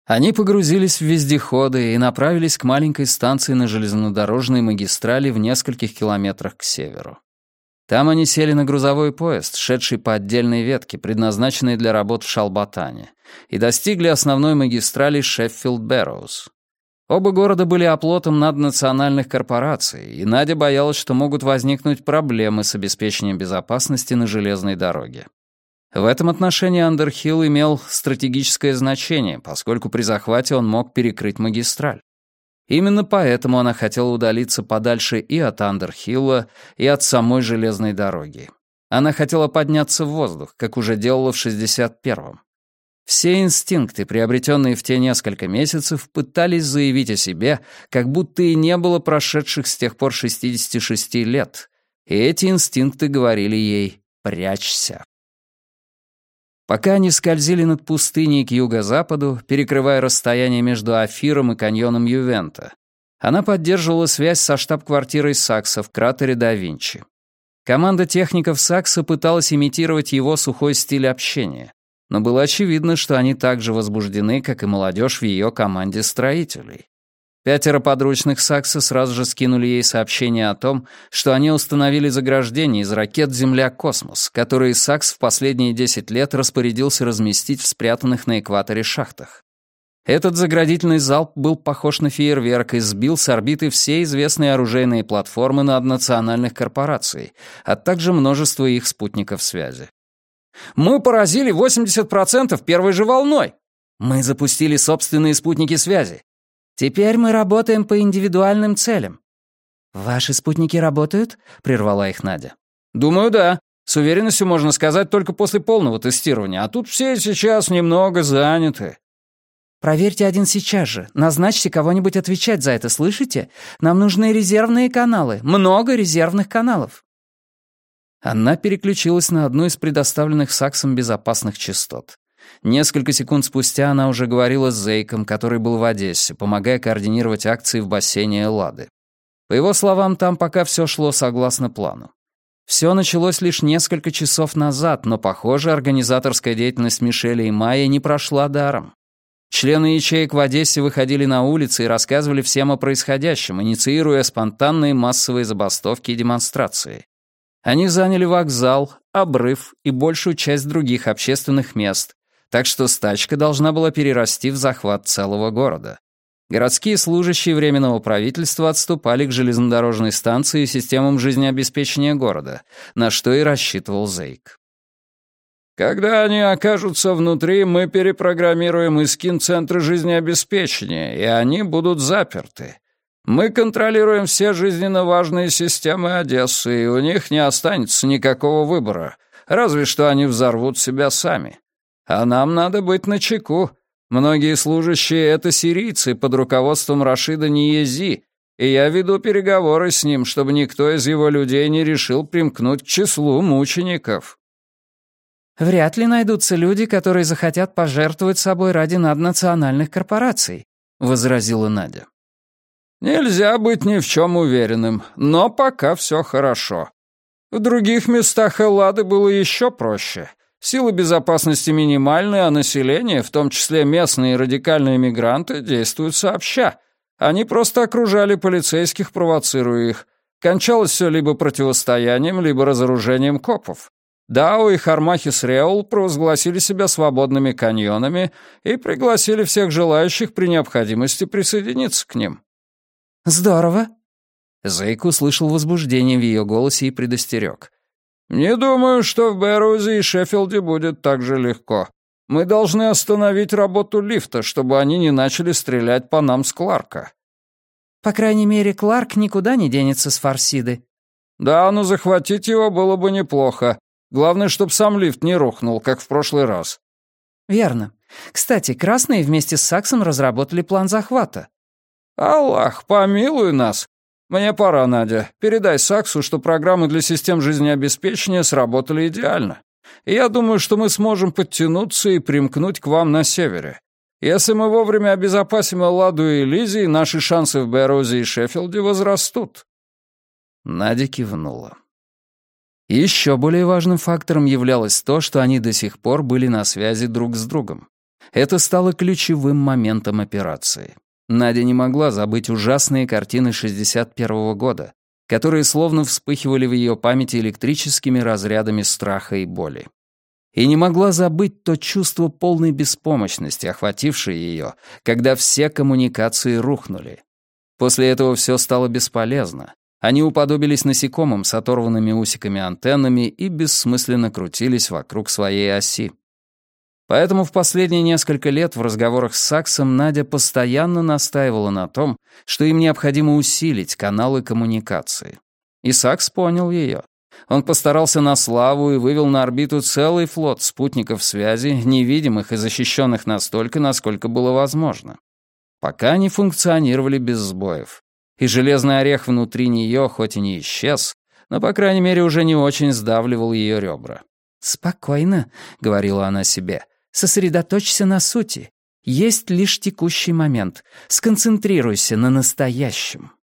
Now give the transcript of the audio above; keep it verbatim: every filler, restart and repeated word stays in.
Они погрузились в вездеходы и направились к маленькой станции на железнодорожной магистрали в нескольких километрах к северу. Там они сели на грузовой поезд, шедший по отдельной ветке, предназначенной для работ в Шалбатане, и достигли основной магистрали Шеффилд-Бэрроуз. Оба города были оплотом наднациональных корпораций, и Надя боялась, что могут возникнуть проблемы с обеспечением безопасности на железной дороге. В этом отношении Андерхилл имел стратегическое значение, поскольку при захвате он мог перекрыть магистраль. Именно поэтому она хотела удалиться подальше и от Андерхилла, и от самой железной дороги. Она хотела подняться в воздух, как уже делала в шестьдесят первом. Все инстинкты, приобретенные в те несколько месяцев, пытались заявить о себе, как будто и не было прошедших с тех пор шестидесяти шести лет, и эти инстинкты говорили ей «прячься». Пока они скользили над пустыней к юго-западу, перекрывая расстояние между Афиром и каньоном Ювента, она поддерживала связь со штаб-квартирой Сакса в кратере да Винчи. Команда техников Сакса пыталась имитировать его сухой стиль общения, но было очевидно, что они так же возбуждены, как и молодежь в ее команде строителей. Пятеро подручных Сакса сразу же скинули ей сообщение о том, что они установили заграждение из ракет «Земля-космос», которые Сакс в последние десять лет распорядился разместить в спрятанных на экваторе шахтах. Этот заградительный залп был похож на фейерверк и сбил с орбиты все известные оружейные платформы наднациональных корпораций, а также множество их спутников связи. «Мы поразили восемьдесят процентов первой же волной! Мы запустили собственные спутники связи! Теперь мы работаем по индивидуальным целям». «Ваши спутники работают?» — прервала их Надя. «Думаю, да. С уверенностью можно сказать только после полного тестирования, а тут все сейчас немного заняты». «Проверьте один сейчас же. Назначьте кого-нибудь отвечать за это, слышите? Нам нужны резервные каналы. Много резервных каналов». Она переключилась на одну из предоставленных Саксом безопасных частот. Несколько секунд спустя она уже говорила с Зейком, который был в Одессе, помогая координировать акции в бассейне Эллады. По его словам, там пока все шло согласно плану. Все началось лишь несколько часов назад, но, похоже, организаторская деятельность Мишеля и Майи не прошла даром. Члены ячеек в Одессе выходили на улицы и рассказывали всем о происходящем, инициируя спонтанные массовые забастовки и демонстрации. Они заняли вокзал, обрыв и большую часть других общественных мест, так что стачка должна была перерасти в захват целого города. Городские служащие Временного правительства отступали к железнодорожной станции и системам жизнеобеспечения города, на что и рассчитывал Зейк. «Когда они окажутся внутри, мы перепрограммируем Искин-центры жизнеобеспечения, и они будут заперты. Мы контролируем все жизненно важные системы Одессы, и у них не останется никакого выбора, разве что они взорвут себя сами. А нам надо быть начеку. Многие служащие — это сирийцы под руководством Рашида Ниези, и я веду переговоры с ним, чтобы никто из его людей не решил примкнуть к числу мучеников». «Вряд ли найдутся люди, которые захотят пожертвовать собой ради наднациональных корпораций», — возразила Надя. «Нельзя быть ни в чем уверенным, но пока все хорошо. В других местах Эллады было еще проще. Силы безопасности минимальны, а население, в том числе местные радикальные мигранты, действуют сообща. Они просто окружали полицейских, провоцируя их. Кончалось все либо противостоянием, либо разоружением копов. Дао и Хармахис Реул провозгласили себя свободными каньонами и пригласили всех желающих при необходимости присоединиться к ним». «Здорово». Зейк услышал возбуждение в ее голосе и предостерег. «Не думаю, что в Бэрроузе и Шеффилде будет так же легко. Мы должны остановить работу лифта, чтобы они не начали стрелять по нам с Кларка». «По крайней мере, Кларк никуда не денется с Фарсиды». «Да, но захватить его было бы неплохо. Главное, чтобы сам лифт не рухнул, как в прошлый раз». «Верно. Кстати, красные вместе с Саксом разработали план захвата». «Аллах, помилуй нас. Мне пора, Надя. Передай Саксу, что программы для систем жизнеобеспечения сработали идеально. И я думаю, что мы сможем подтянуться и примкнуть к вам на севере. Если мы вовремя обезопасим Элладу и Элизии, наши шансы в Бэрроузе и Шеффилде возрастут». Надя кивнула. Еще более важным фактором являлось то, что они до сих пор были на связи друг с другом. Это стало ключевым моментом операции. Надя не могла забыть ужасные картины шестьдесят первого года, которые словно вспыхивали в ее памяти электрическими разрядами страха и боли. И не могла забыть то чувство полной беспомощности, охватившее ее, когда все коммуникации рухнули. После этого все стало бесполезно. Они уподобились насекомым с оторванными усиками-антеннами и бессмысленно крутились вокруг своей оси. Поэтому в последние несколько лет в разговорах с Саксом Надя постоянно настаивала на том, что им необходимо усилить каналы коммуникации. И Сакс понял ее. Он постарался на славу и вывел на орбиту целый флот спутников связи, невидимых и защищенных настолько, насколько было возможно. Пока они функционировали без сбоев. И железный орех внутри нее, хоть и не исчез, но, по крайней мере, уже не очень сдавливал ее ребра. «Спокойно», — говорила она себе, — «сосредоточься на сути. Есть лишь текущий момент. Сконцентрируйся на настоящем».